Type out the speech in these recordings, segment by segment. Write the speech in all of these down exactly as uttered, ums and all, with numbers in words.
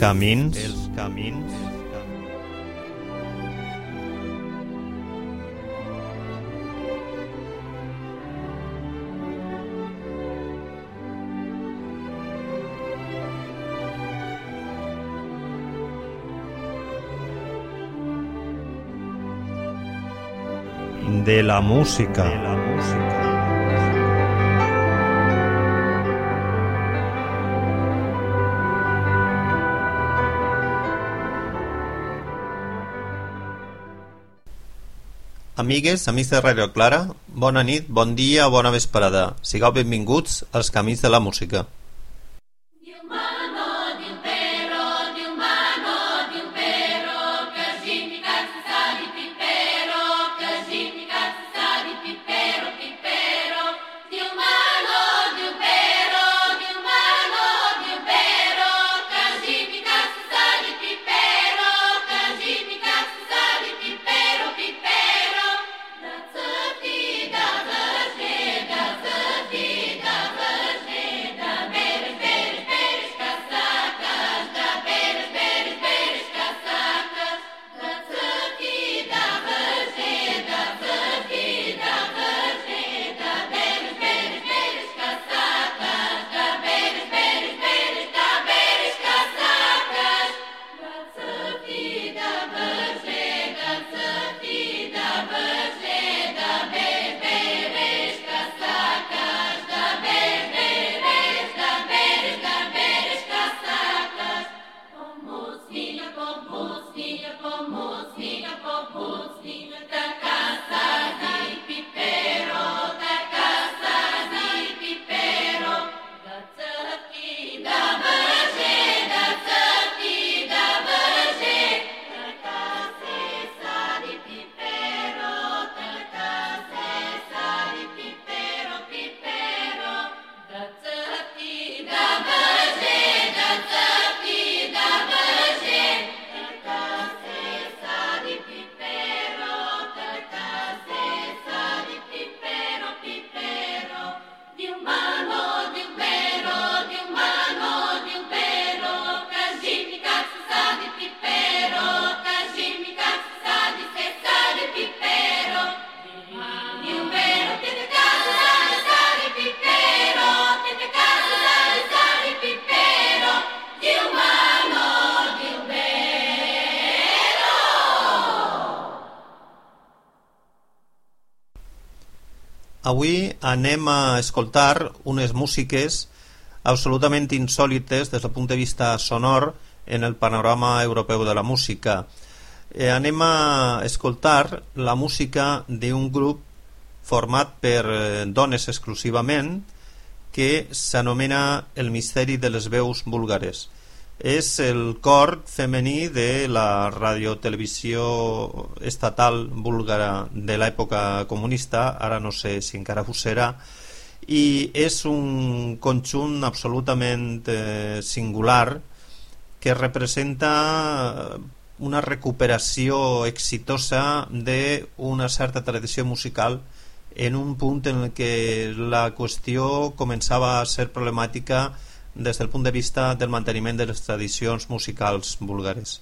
camins, els camins. De la música. De la música. Amigues, amics de Radio Clara, bona nit, bon dia o bona vesprada. Sigueu benvinguts als Camins de la Música. Avui anem a escoltar unes músiques absolutament insòlites des del punt de vista sonor en el panorama europeu de la música. Eh, anem a escoltar la música d'un grup format per eh, dones exclusivament que s'anomena El misteri de les veus búlgares. És el cor femení de la radiotelevisió estatal búlgara de l'època comunista, ara no sé si encara ho serà, i és un conjunt absolutament eh, singular que representa una recuperació exitosa d'una certa tradició musical en un punt en què la qüestió començava a ser problemàtica des del punt de vista del manteniment de les tradicions musicals búlgares.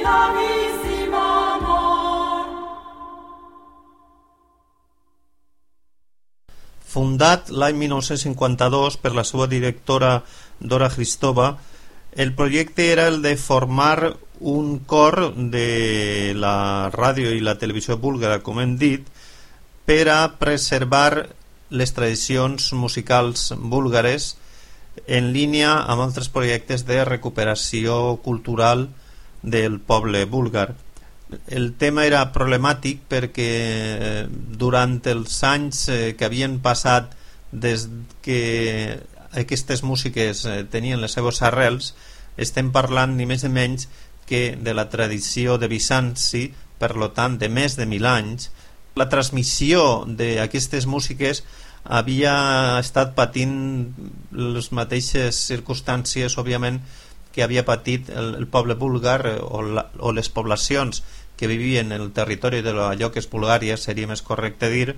Fundat l'any mil nou-cents cinquanta-dos per la seva directora Dora Hristova, el projecte era el de formar un cor de la ràdio i la televisió búlgara, com hem dit, per a preservar les tradicions musicals búlgares en línia amb altres projectes de recuperació cultural del poble búlgar. El tema era problemàtic perquè durant els anys que havien passat des que aquestes músiques tenien les seves arrels, estem parlant ni més ni menys que de la tradició de Bizanci, per lo tant de més de mil anys. La transmissió d'aquestes músiques havia estat patint les mateixes circumstàncies, òbviament, que havia patit el, el poble búlgar o, la, o les poblacions que vivien en el territori de allò que és Bulgària, seria més correcte dir,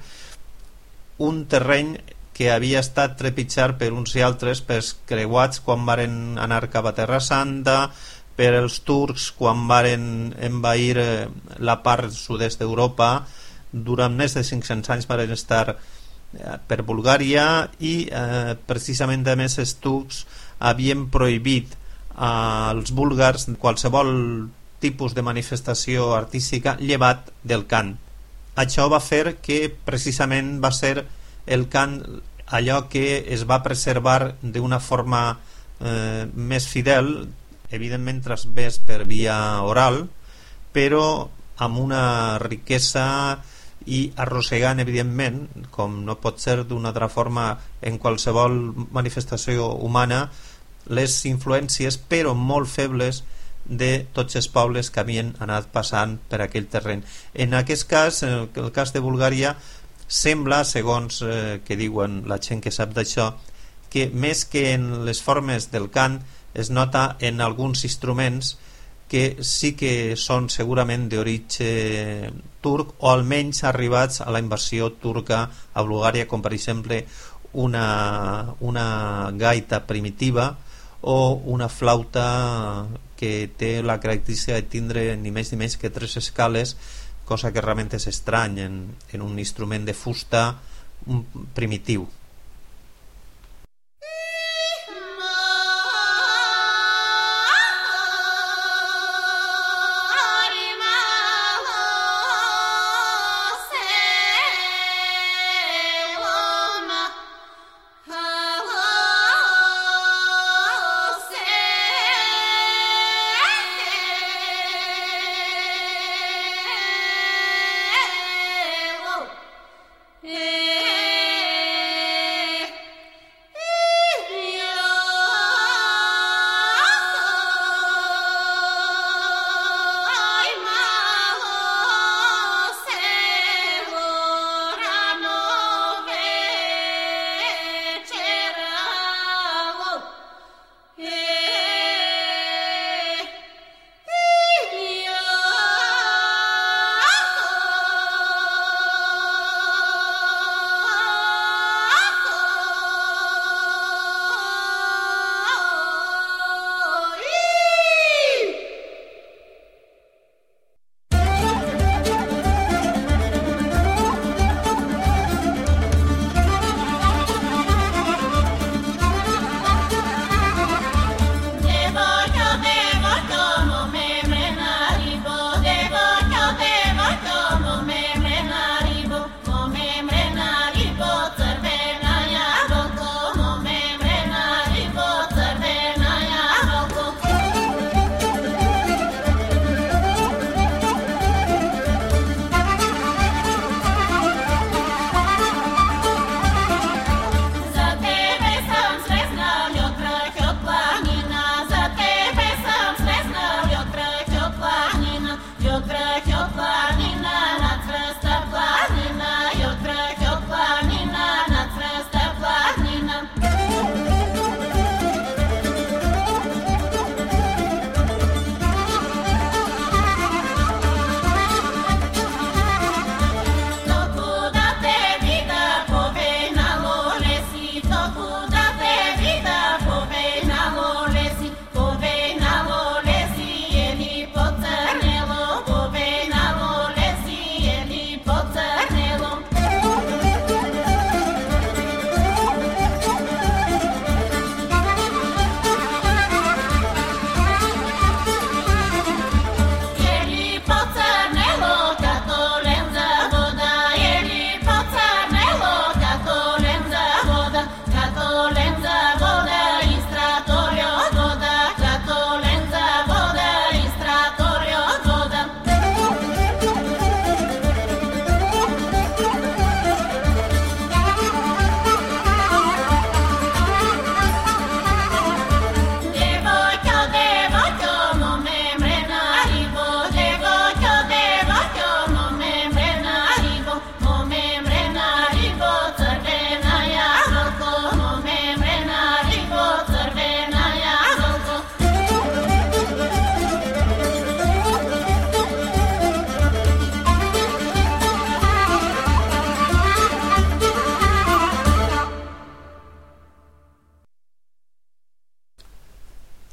un terreny que havia estat trepitjat per uns i altres, pels creuats quan varen anar cap a Terra Santa, per els turcs quan varen envair la part sud-est d'Europa. Durant més de cinc-cents anys varen estar per Bulgària i eh, precisament a més els turcs havien prohibit als búlgars qualsevol tipus de manifestació artística llevat del cant. Això va fer que precisament va ser el cant allò que es va preservar d'una forma eh, més fidel, evidentment transmès per via oral, però amb una riquesa i arrossegant, evidentment, com no pot ser d'una altra forma en qualsevol manifestació humana, les influències, però molt febles, de tots els pobles que havien anat passant per aquell terreny. En aquest cas, en el cas de Bulgària, sembla, segons eh, que diuen la gent que sap d'això, que més que en les formes del cant es nota en alguns instruments que sí que són segurament d'origen turc o almenys arribats a la invasió turca a Bulgària, com per exemple una, una gaita primitiva o una flauta que té la característica de tindre ni més ni menys que tres escales, cosa que realment és estrany en, en un instrument de fusta primitiu. Hey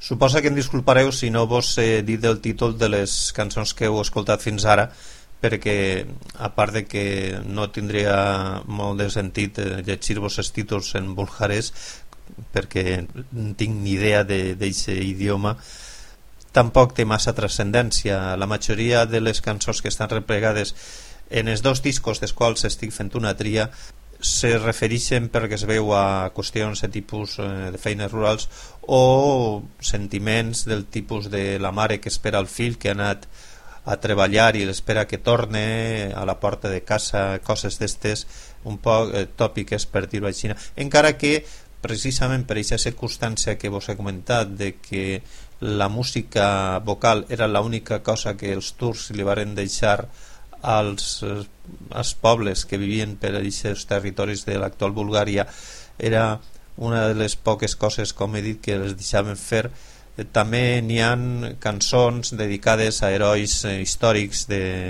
Suposa que em disculpareu si no vos he dit el títol de les cançons que heu escoltat fins ara, perquè a part de que no tindria molt de sentit llegir-vos els títols en bulgarès, perquè no tinc ni idea d'aquest idioma, tampoc té massa transcendència. La majoria de les cançons que estan replegades en els dos discos dels quals estic fent una tria se refereixen, perquè es veu, a qüestions de tipus eh, de feines rurals o sentiments del tipus de la mare que espera el fill que ha anat a treballar i l'espera que torne a la porta de casa, coses d'estes un poc eh, tòpiques, per dir-ho així, encara que precisament per aquesta circumstància que vos he comentat de que la música vocal era l'única cosa que els turcs li varen deixar als, als pobles que vivien per aquests territoris de l'actual Bulgària, era una de les poques coses, com he dit, que els deixaven fer. També n'hi ha cançons dedicades a herois històrics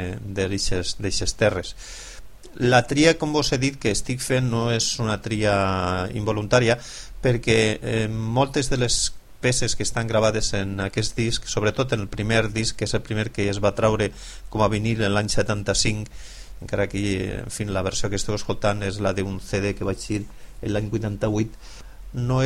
d'aquestes terres. La tria, com vos he dit, que estic fent no és una tria involuntària, perquè eh, moltes de les peces que estan gravades en aquest disc, sobretot en el primer disc, que és el primer que es va traure com a vinil en l'any setanta-cinc, encara que en fi, la versió que esteu escoltant és la d'un C D que vaig dir l'any vuitanta-vuit, no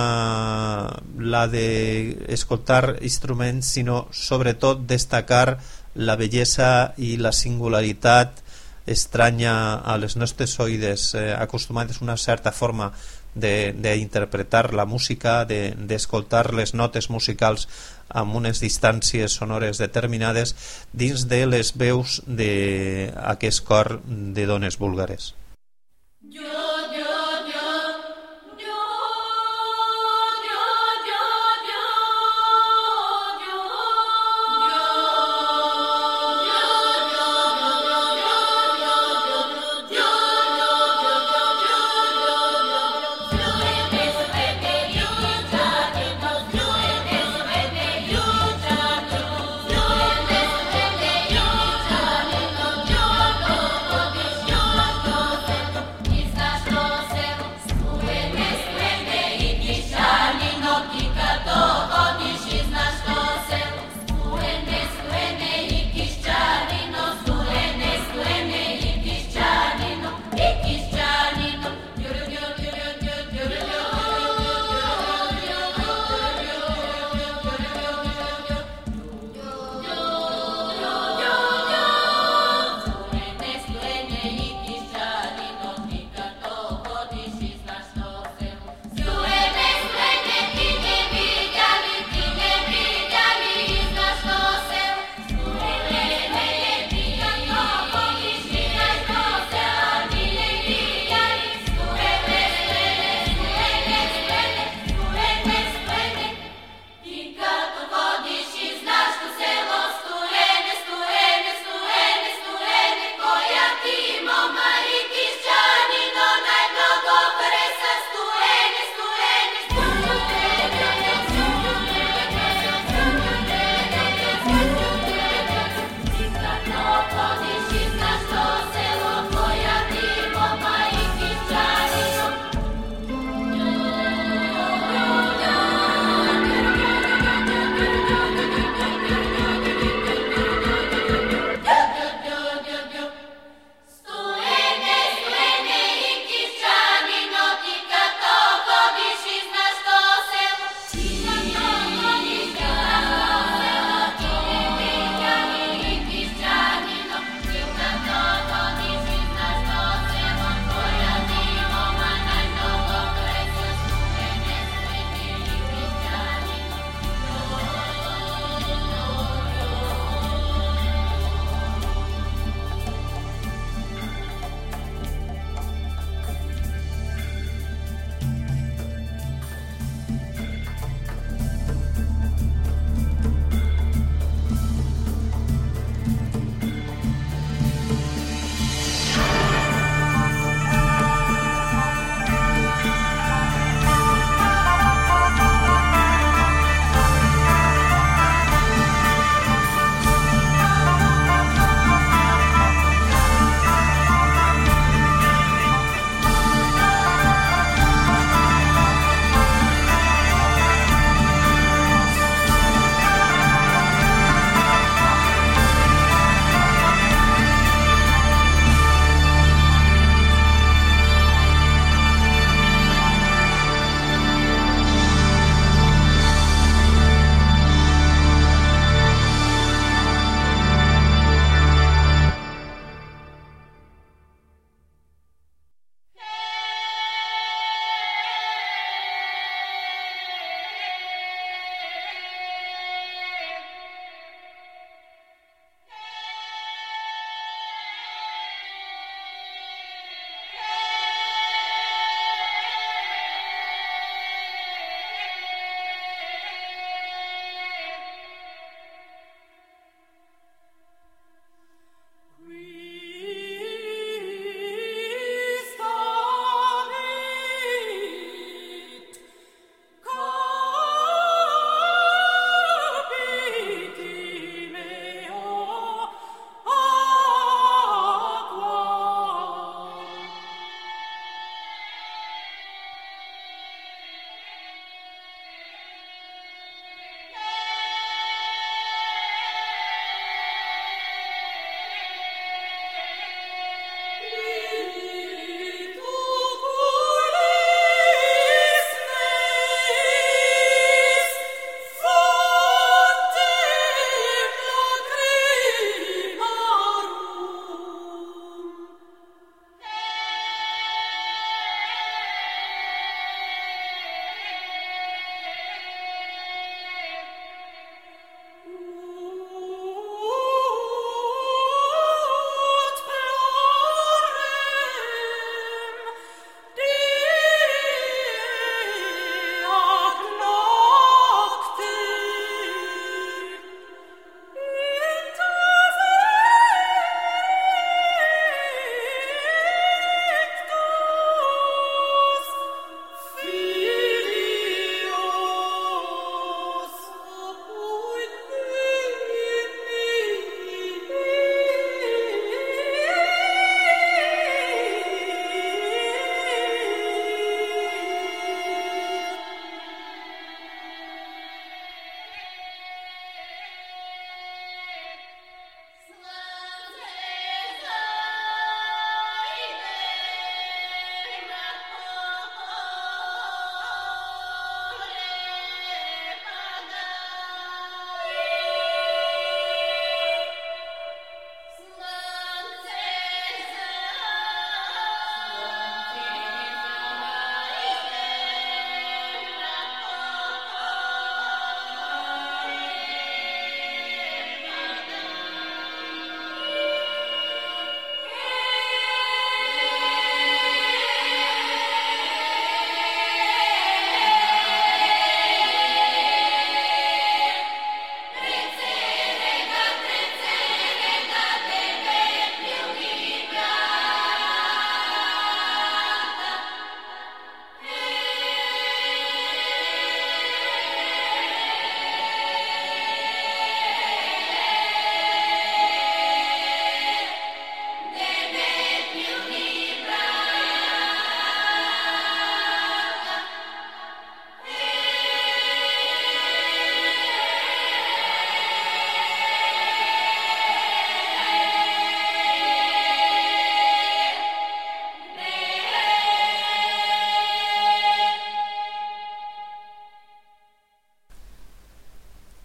era la d'escoltar instruments, sinó sobretot destacar la bellesa i la singularitat estranya a les nostres oïdes, eh, acostumades a una certa forma d'interpretar la música, d'escoltar de, les notes musicals amb unes distàncies sonores determinades dins de les veus d'aquest cor de dones búlgares. Stop.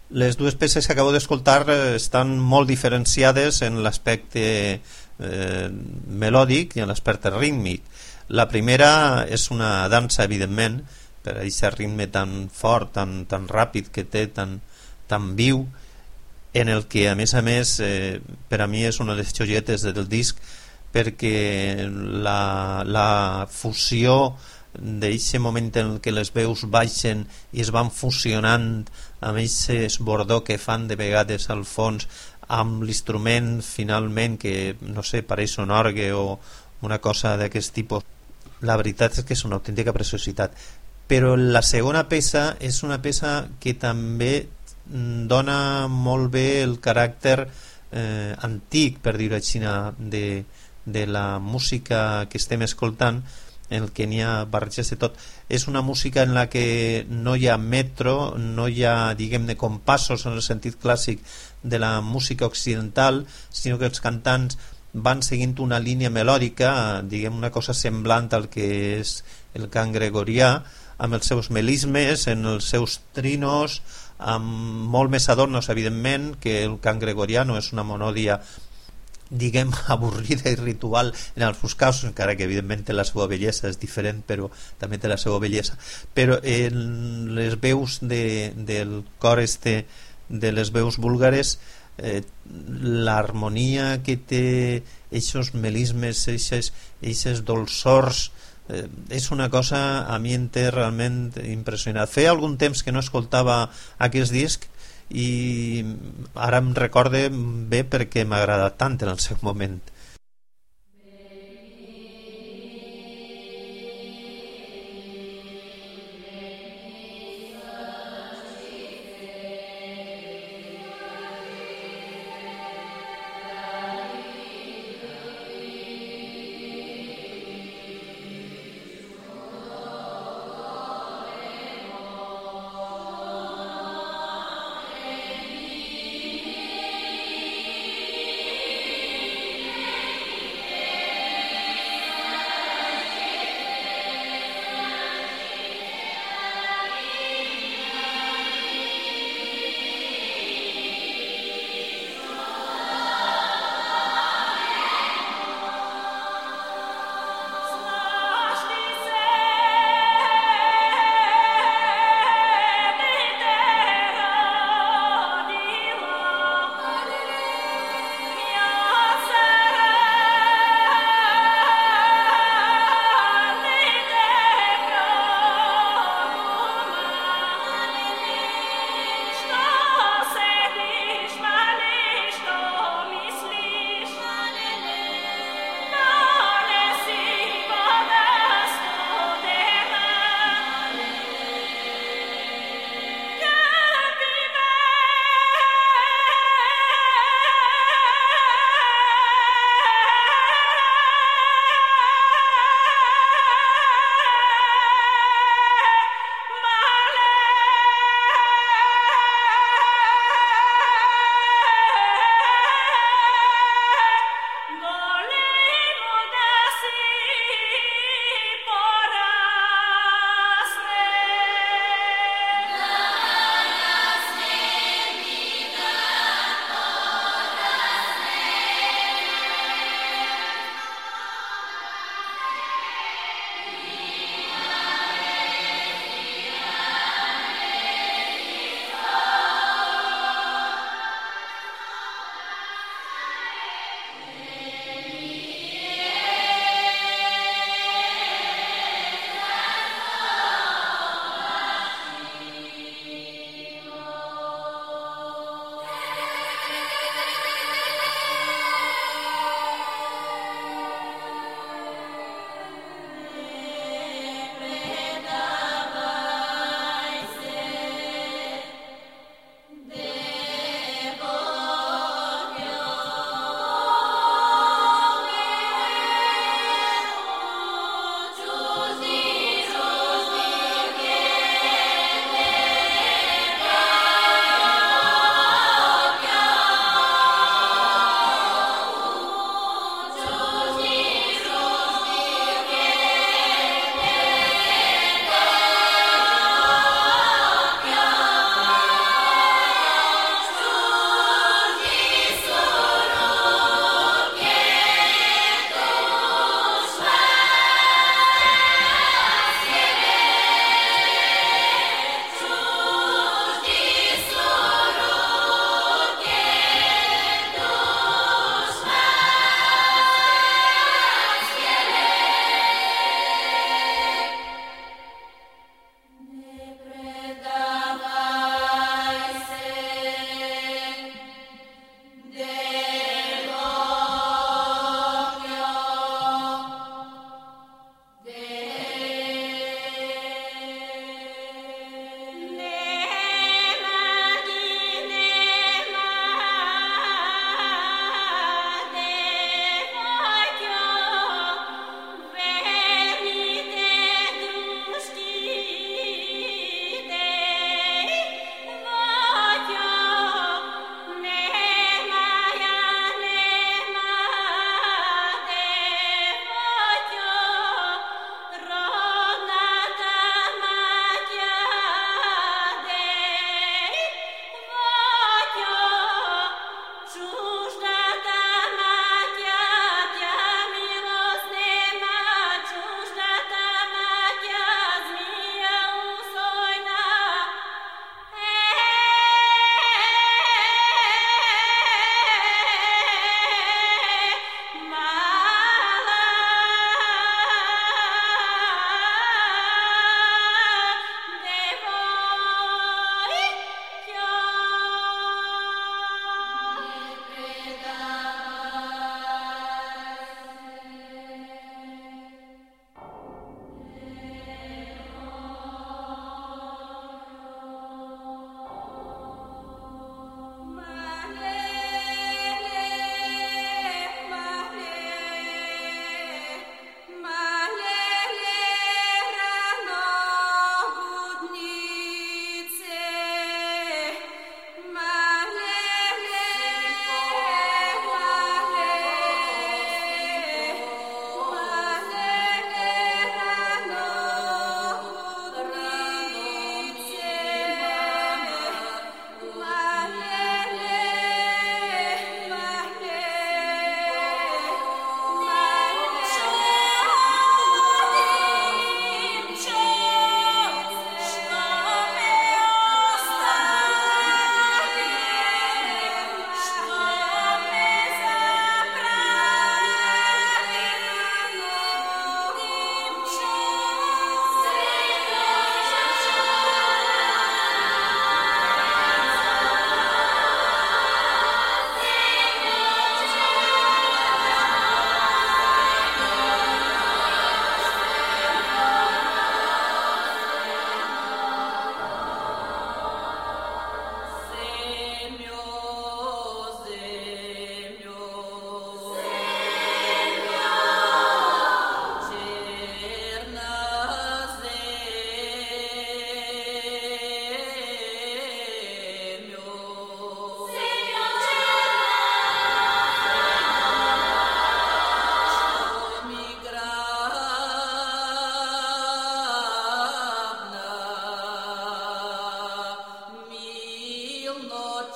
Les dues peces que acabo d'escoltar eh, estan molt diferenciades en l'aspecte eh, melòdic i en l'aspecte rítmic. La primera és una dansa, evidentment, per aquest ritme tan fort, tan, tan ràpid que té, tan, tan viu, en el que a més a més eh, per a mi és una de les joietes del disc, perquè la, la fusió d'aquest moment en què les veus baixen i es van fusionant amb aquest bordó que fan de vegades al fons amb l'instrument finalment que no sé, pareix un orgue o una cosa d'aquest tipus, la veritat és que és una autèntica preciositat. Però la segona peça és una peça que també dona molt bé el caràcter eh, antic, per dir-ho així, de, de la música que estem escoltant, en el que n'hi ha barreges de tot. És una música en la que no hi ha metro, no hi ha, diguem-ne, compassos en el sentit clàssic de la música occidental, sinó que els cantants van seguint una línia melòdica, diguem, una cosa semblant al que és el cant gregorià, amb els seus melismes, en els seus trinos, amb molt més adornos, evidentment, que el cant gregorià. No és una monòdia, diguem, avorrida i ritual en els seus casos, encara que evidentment té la seva bellesa, és diferent, però també té la seva bellesa. Però en les veus de, del cor este, de les veus búlgares, eh, l'harmonia que té, eixos melismes, eixes, eixes dolçors, eh, és una cosa a mi em té realment impressionat. Feia algun temps que no escoltava aquest disc i ara em recorde bé perquè m'ha agradat tant en el seu moment.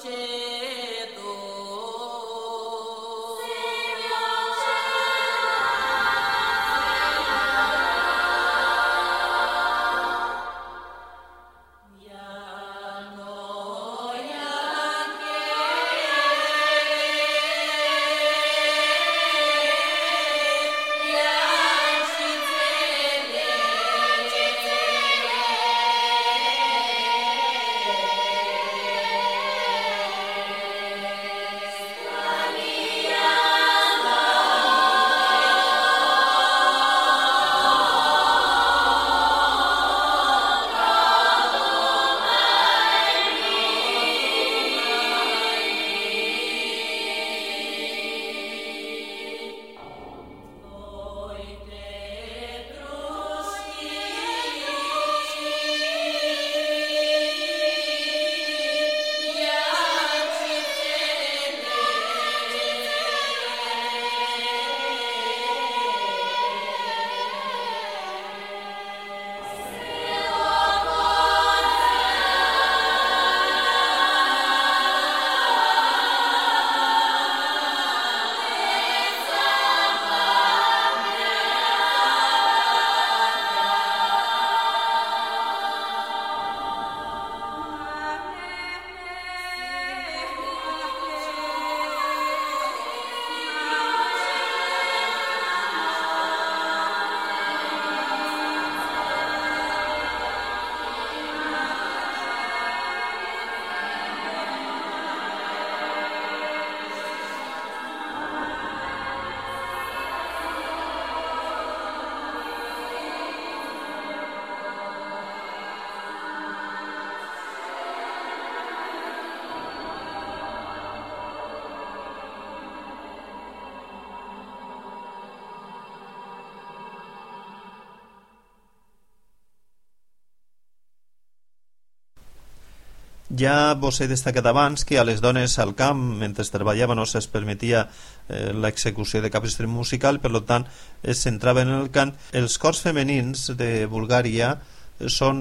Ja vos he destacat abans que a les dones al camp, mentre treballaven, no se'ls permetia eh, l'execució de cap instrument musical, per tant es centraven en el cant. Els cors femenins de Bulgària són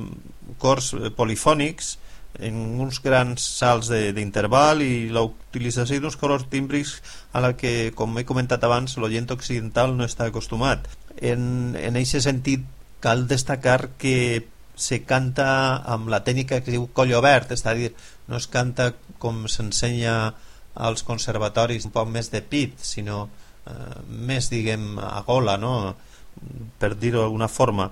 cors polifònics en uns grans salts d'interval i la utilització d'uns colors tímbrics a la que, com he comentat abans, l'oient occidental no està acostumat. En en aquest sentit cal destacar que se canta amb la tècnica que es diu coll obert, és a dir, no es canta com s'ensenya als conservatoris un poc més de pit, sinó eh, més, diguem, a gola, no? Per dir-ho d'alguna forma.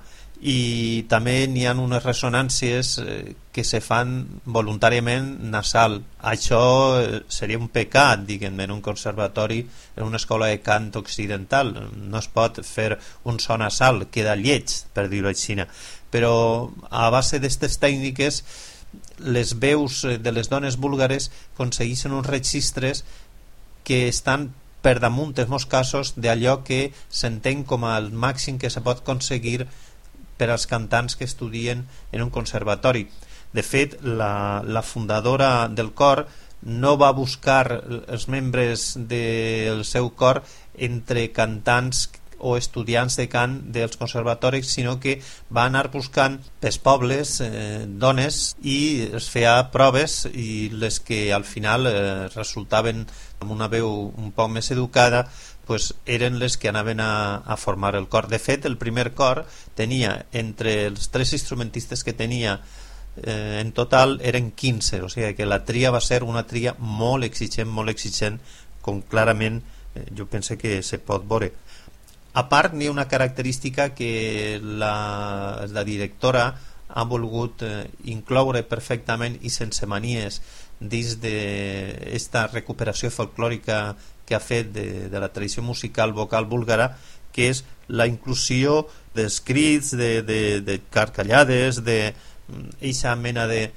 I també n'hi ha unes ressonàncies eh, que se fan voluntàriament nasal. Això eh, seria un pecat, diguem, en un conservatori, en una escola de cant occidental. No es pot fer un so nasal, queda lleig, per dir-ho així. Però a base d'aquestes tècniques les veus de les dones búlgares aconsegueixen uns registres que estan per damunt, en molts casos, d'allò que s'entén com el màxim que se pot aconseguir per als cantants que estudien en un conservatori. De fet, la, la fundadora del cor no va buscar els membres del seu cor entre cantants o estudiants de cant dels conservatoris, sinó que va anar buscant pels pobles eh, dones i es feia proves, i les que al final eh, resultaven amb una veu un poc més educada pues eren les que anaven a, a formar el cor. De fet, el primer cor tenia, entre els tres instrumentistes que tenia eh, en total eren quinze, o sigui que la tria va ser una tria molt exigent, molt exigent, com clarament eh, jo penso que se pot veure. A part, n'hi ha una característica que la, la directora ha volgut eh, incloure perfectament i sense manies dins d'esta recuperació folclòrica que ha fet de, de la tradició musical vocal búlgara, que és la inclusió dels crits, de, de, de carcallades, d'eixa mena de,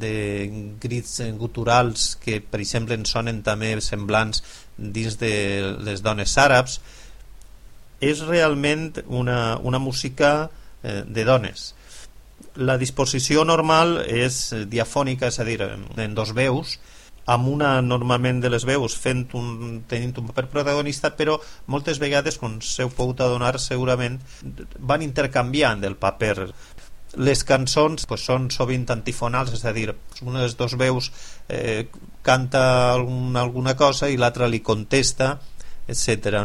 de grits guturals que, per exemple, en sonen també semblants dins de les dones àrabs. És realment una, una música eh, de dones. La disposició normal és diafònica, és a dir, en dos veus, amb una normalment de les veus fent un, tenint un paper protagonista, però moltes vegades, com s'heu pogut adonar segurament, van intercanviant el paper. Les cançons pues, són sovint antifonals, és a dir, una de les dos veus eh, canta algun, alguna cosa i l'altra li contesta, etcètera.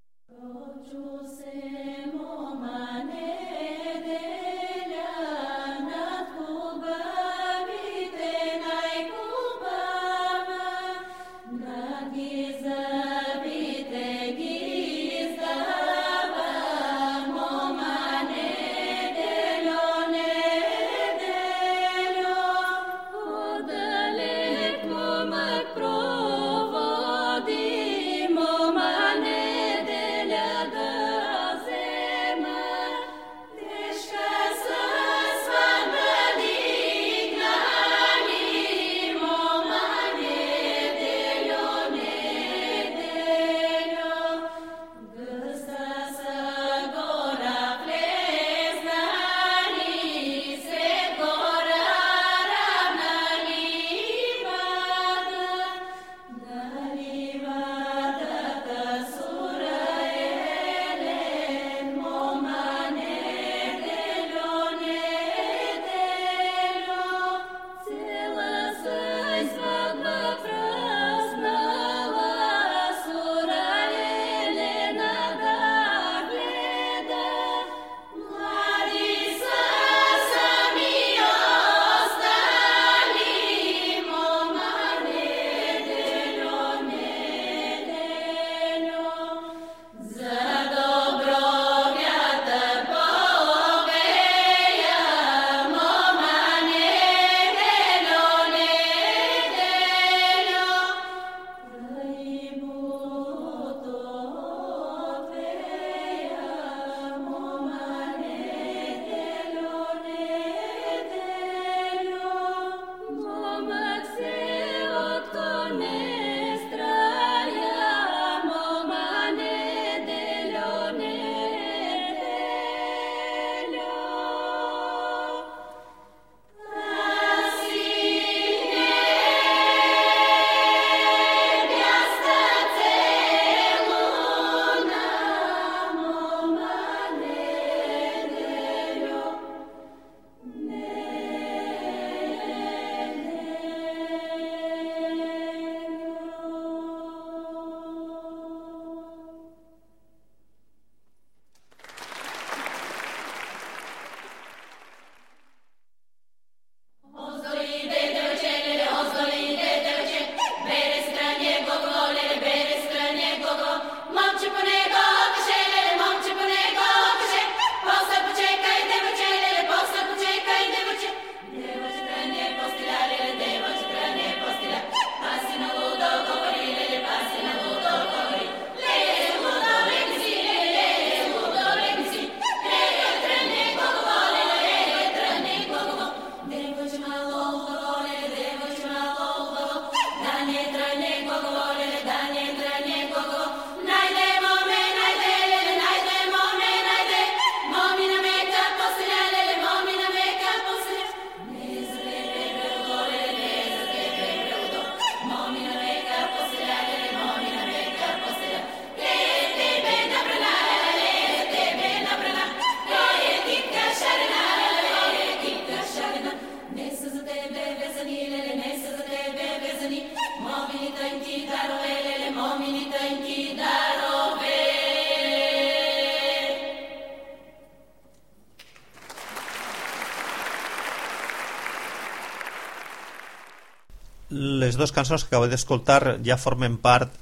Les dues cançons que acabo d'escoltar ja formen part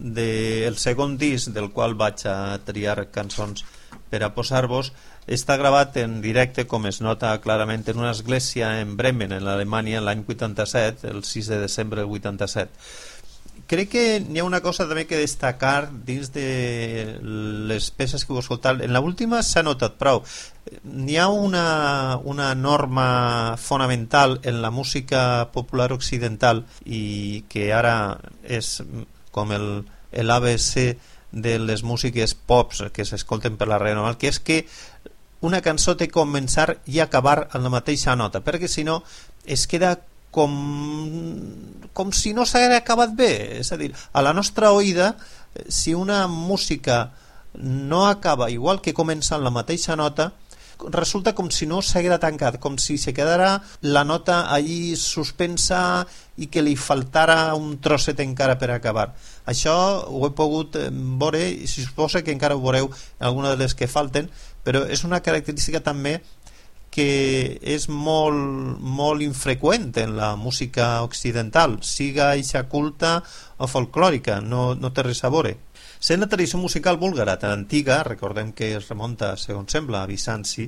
del segon disc del qual vaig a triar cançons per a posar-vos. Està gravat en directe, com es nota clarament, en una església en Bremen, en Alemanya, l'any vuitanta-set, el sis de desembre del vuitanta-set. Crec que n'hi ha una cosa també que destacar dins de les peces que heu escoltat. En l'última s'ha notat prou. N'hi ha una, una norma fonamental en la música popular occidental i que ara és com el, el A B C de les músiques pops que s'escolten per la ràdio normal, que és que una cançó té que començar i acabar en la mateixa nota, perquè si no es queda com, com si no s'hagués acabat bé. És a dir, a la nostra oïda, si una música no acaba igual que comença en la mateixa nota, resulta com si no s'haguera tancat, com si se quedara la nota allí suspensa i que li faltara un trosset encara per acabar. Això ho he pogut veure i suposo que encara ho veureu en alguna de les que falten, però és una característica també que és molt, molt infreqüent en la música occidental, siga eixa culta o folclòrica, no, no té res a veure. Sent la tradició musical búlgara tan antiga, recordem que es remunta, segons sembla, a Bizanci,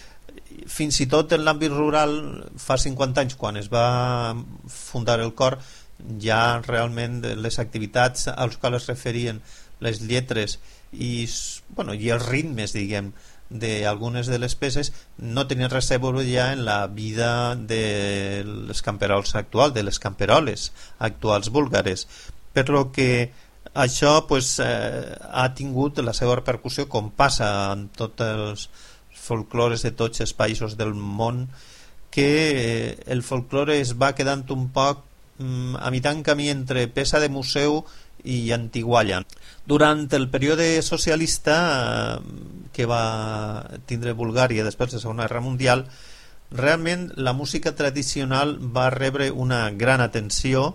fins i tot en l'àmbit rural, fa cinquanta anys, quan es va fundar el cor, ja realment les activitats als quals es referien les lletres i, bueno, i els ritmes, diguem, d'algunes de les peces no tenien res a veure ja en la vida de les camperols actuals, de les camperoles actuals búlgares, per lo que això pues, eh, ha tingut la seva repercussió, com passa en tots els folclores de tots els països del món, que eh, el folclore es va quedant un poc mm, a mitjà camí entre peça de museu i antigualla. Durant el període socialista que va tindre Bulgària després de la Segona Guerra Mundial, realment la música tradicional va rebre una gran atenció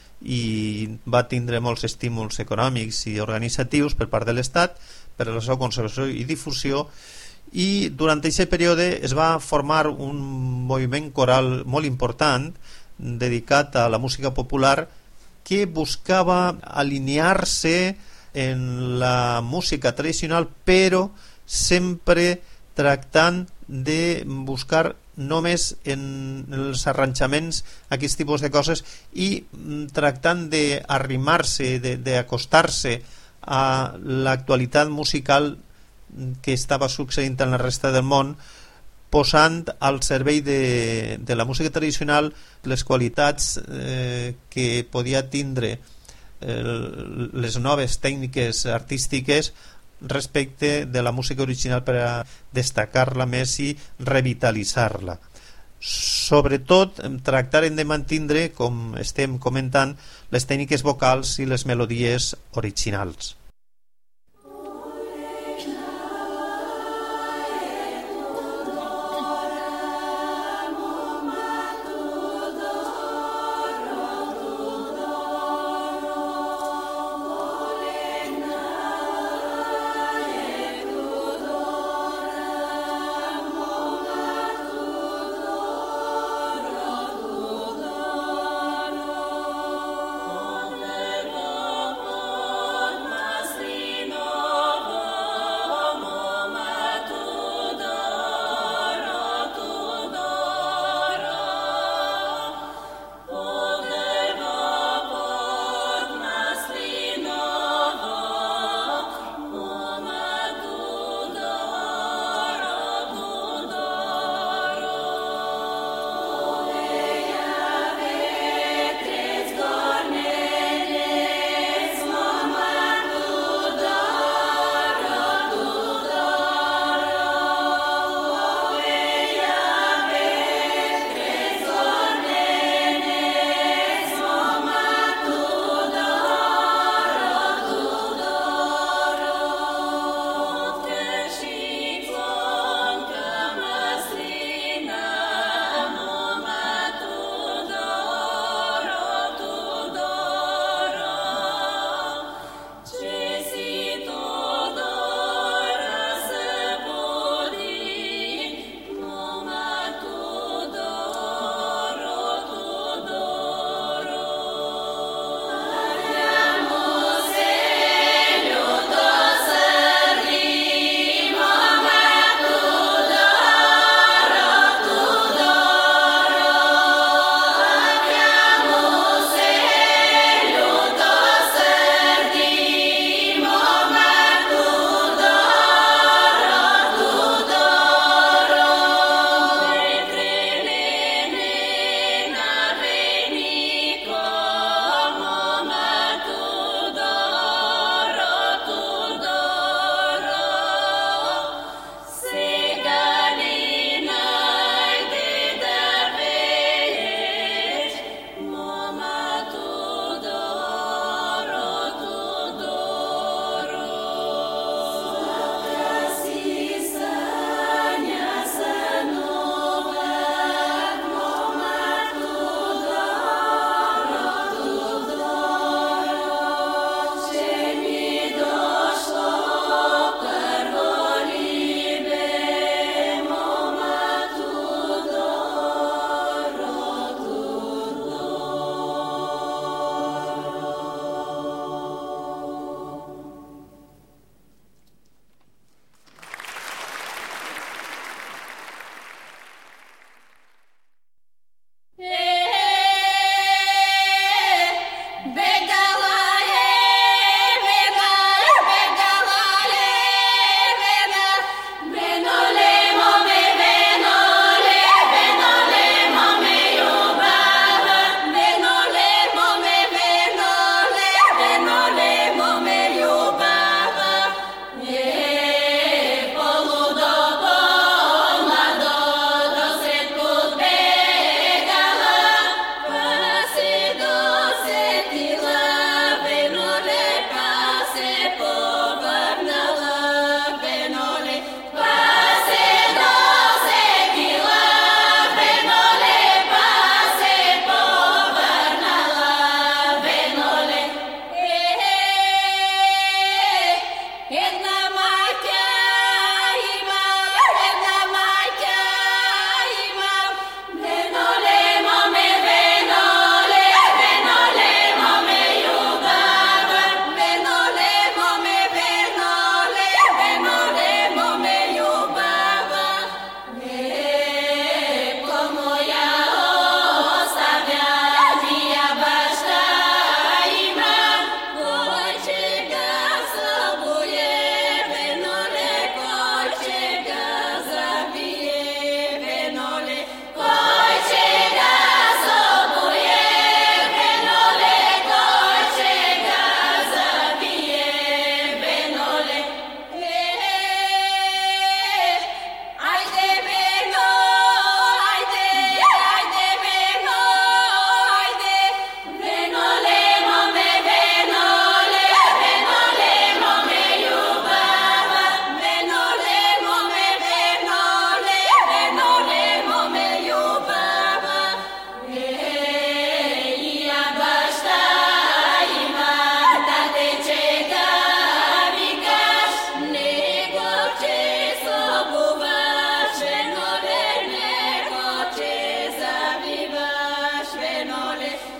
i va tindre molts estímuls econòmics i organitzatius per part de l'Estat per a la seva conservació i difusió, i durant aquest període es va formar un moviment coral molt important dedicat a la música popular que buscava alinear-se en la música tradicional, però sempre tractant de buscar només en els arranjaments aquest tipus de coses i tractant d'arrimar-se, d'acostar-se a l'actualitat musical que estava succeint en la resta del món, posant al servei de, de la música tradicional les qualitats eh, que podia tindre eh, les noves tècniques artístiques respecte de la música original per a destacar-la més i revitalitzar-la. Sobretot tractaren de mantindre, com estem comentant, les tècniques vocals i les melodies originals.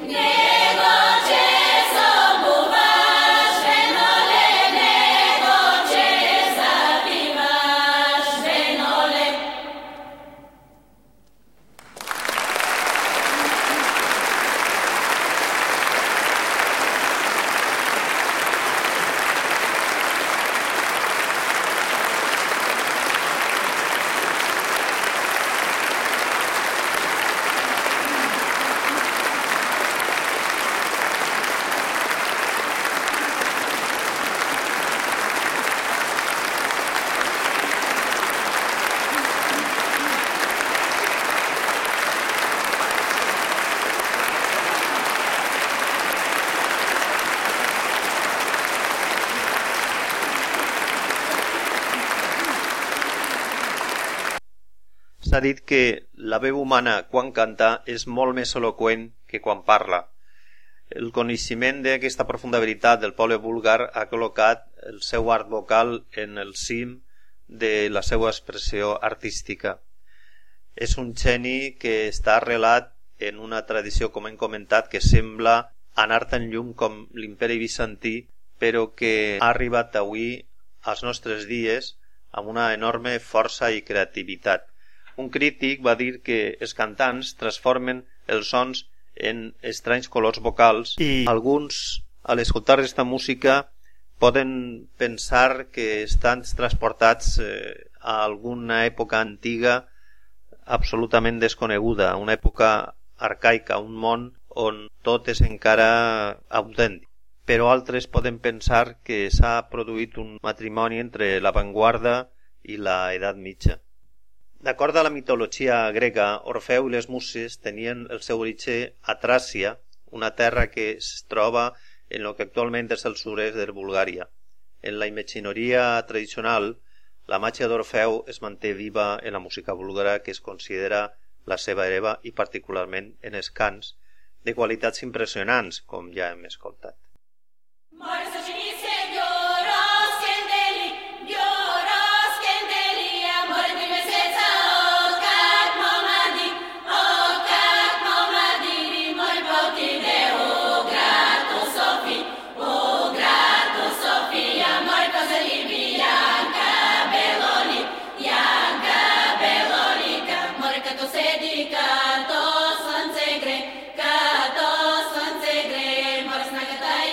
S'ha dit que la veu humana quan canta és molt més eloqüent que quan parla. El coneixement d'aquesta profunda veritat del poble búlgar ha col·locat el seu art vocal en el cim de la seva expressió artística. És un geni que està arrelat en una tradició, com hem comentat, que sembla anar tan llum com l'imperi bizantí, però que ha arribat avui als nostres dies amb una enorme força i creativitat. Un crític va dir que els cantants transformen els sons en estranys colors vocals i alguns, a l'escoltar aquesta música, poden pensar que estan transportats eh, a alguna època antiga absolutament desconeguda, una època arcaica, un món on tot és encara autèntic. Però altres poden pensar que s'ha produït un matrimoni entre l'avantguarda i la edat mitja. D'acord a la mitologia grega, Orfeu i les muses tenien el seu origen a Tràcia, una terra que es troba en el que actualment és el sud-est de Bulgària. En la imagineria tradicional, la màgia d'Orfeu es manté viva en la música búlgara, que es considera la seva hereva, i particularment en els cants, de qualitats impressionants, com ja hem escoltat. Katos, Kansegre, Katos, Kansegre, Moras Nagatai.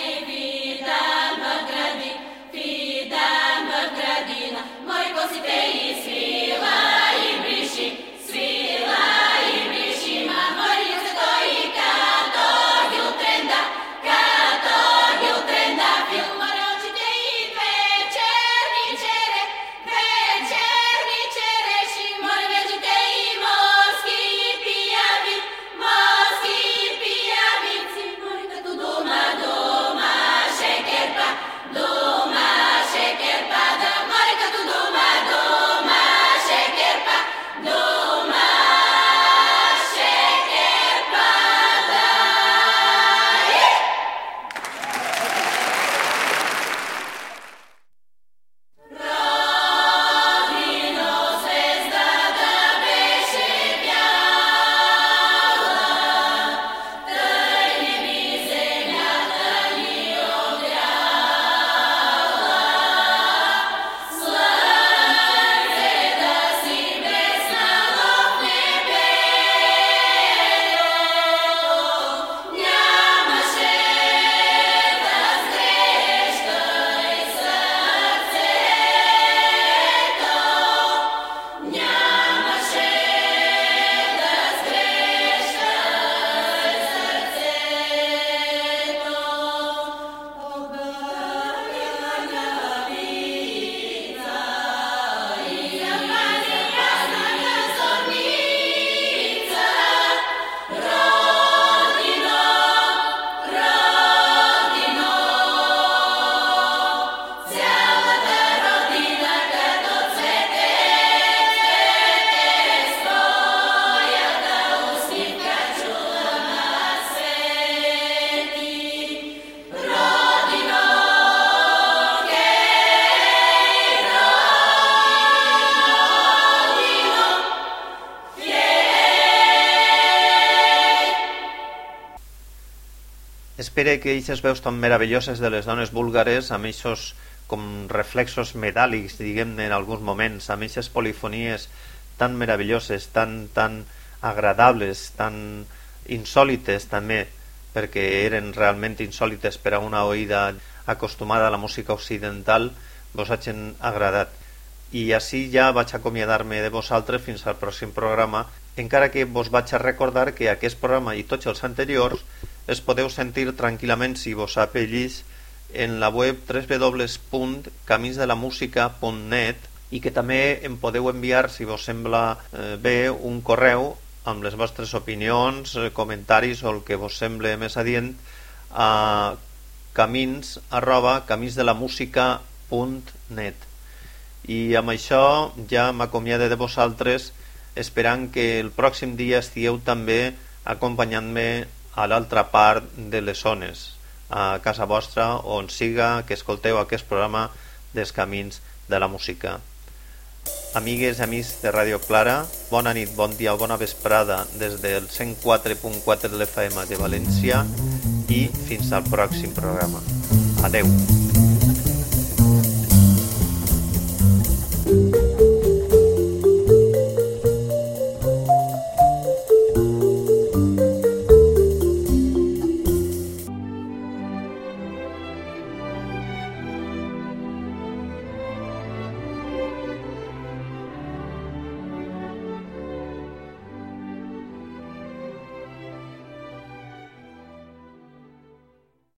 Espero que aquestes veus tan meravelloses de les dones búlgares, amb aquests com reflexos metàl·lics, diguem-ne, en alguns moments, amb aquestes polifonies tan meravelloses, tan, tan agradables, tan insòlites també, perquè eren realment insòlites per a una oïda acostumada a la música occidental, vos hagin agradat. I així ja vaig acomiadar-me de vosaltres fins al pròxim programa, encara que vos vaig a recordar que aquest programa i tots els anteriors es podeu sentir tranquil·lament, si vos apellís, en la web w w w punt camins de la música punt net, i que també em podeu enviar, si vos sembla eh, bé, un correu amb les vostres opinions, eh, comentaris o el que vos sembla més adient a camins arroba caminsdelamusica punt net. I amb això ja m'acomiade de vosaltres, esperant que el pròxim dia estigueu també acompanyant-me a l'altra part de les zones, a casa vostra, on siga que escolteu aquest programa dels Camins de la Música. Amigues i amics de Ràdio Clara, bona nit, bon dia o bona vesprada des del cent quatre punt quatre de l'F M de València i fins al pròxim programa. Adeu.